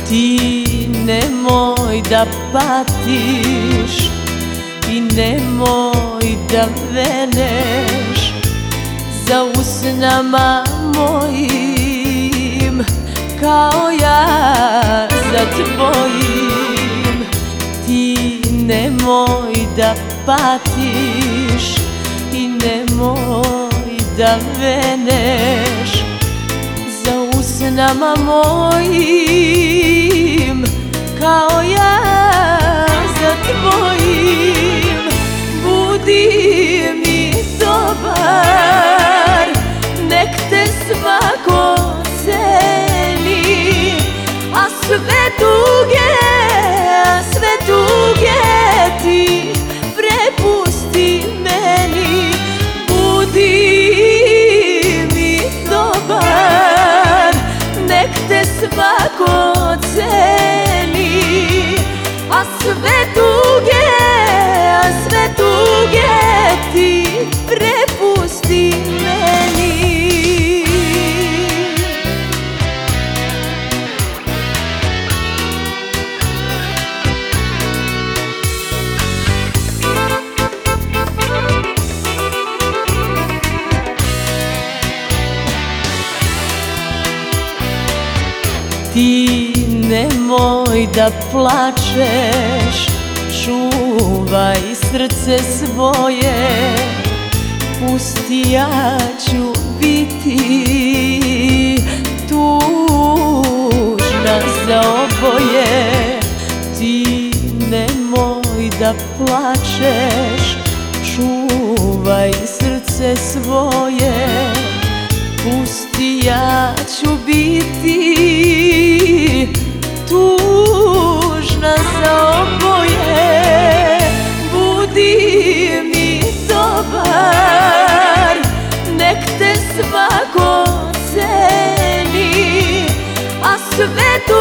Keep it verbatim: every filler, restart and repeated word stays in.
Ti nemoj da patiš i nemoj da veneš za usnama mojim kao ja za tvojim. Ti nemoj da patiš i nemoj da veneš za usnama mojim kao ja za tvojim. Budi mi dobar, nek te svako ceni, a sve tuge, a sve tuge ti prepusti meni. Budi mi dobar, nek te svako ceni, a sve tuge, a sve tuge ti prepusti meni. Ti nemoj da plačeš, čuvaj srce svoje, pusti, ja ću biti tužna za oboje. Ti nemoj da plačeš, čuvaj srce svoje, pusti, ja ću biti tužna za oboje. Budi mi dobar, nek te svako ceni, a sve